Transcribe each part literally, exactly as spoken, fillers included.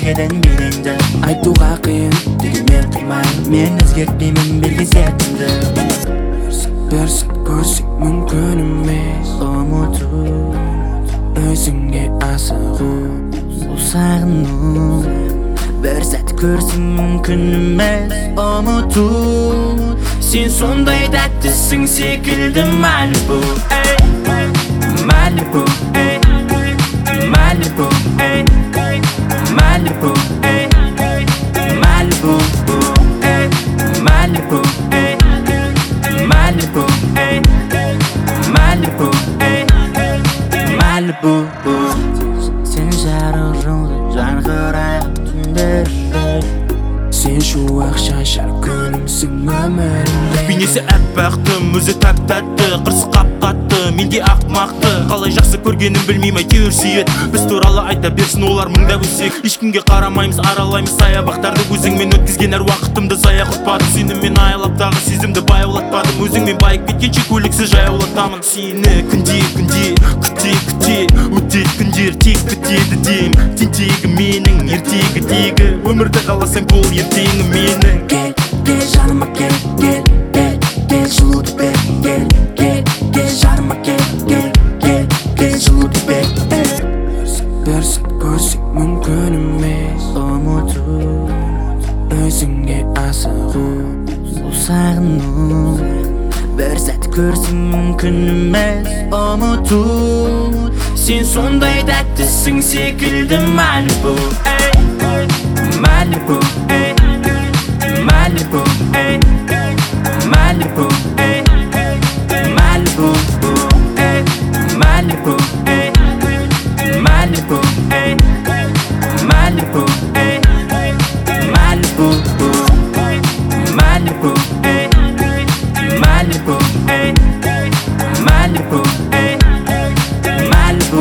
өзгеден белеңді айтуға қиын дегенмен қимаймын мен өзгертпеймін берген сәтімді бір сәт көрсек мүмкін емес ұмыту өзіңе асығу бұл сағыну бір сәт көрсең мүмкін емес ұмыту сен сондай тәттісің секілді Малибу Малибу Малибу Малибу Малибу Малибу Малибу Малибу Малибу сен жарық жолда жарқырап түндер сен шуақ шашар күнімсің өмірімде бейнесі әппақтым өзі тәп-тәтті қырсы қап-қатты менде ақымақты қалай жақсы көргенін білмеймін әйтеуір сүйет біз туралы айта берсін олар мыңдап өссек ешкімге қарамаймыз аралаймыз саябақтарды өзіңмен өткізген әр уақытымды зая құртпадым сеніммен аялаптағы сезімді баяулатпадым өзіңмен байып кеткенше көліксіз жаяулатамын сені күнде күнде күте күте өтеді күндер тек бітеді дейм тентегі менің ертегі тегі өмірді қаласаң бол ертеңі менің кел кел жаныма кел кел кел кел жылуды бер кел кел кел жаныма кел кел кел кел жылуды бер бір сәт көрсек мүмкін емес ұмыту өзіңе асығу бұл сағыну бір сәт көрсең мүмкін емес ұмыту сен сондай тәттісің секілді Малибу Малибу Малибу Малибу Малибу Малибу Малибу Малибу Малибу Малибу Малибу Малибу Малибу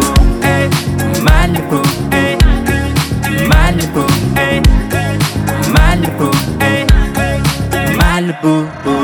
Малибу Малибу Малибу Малибу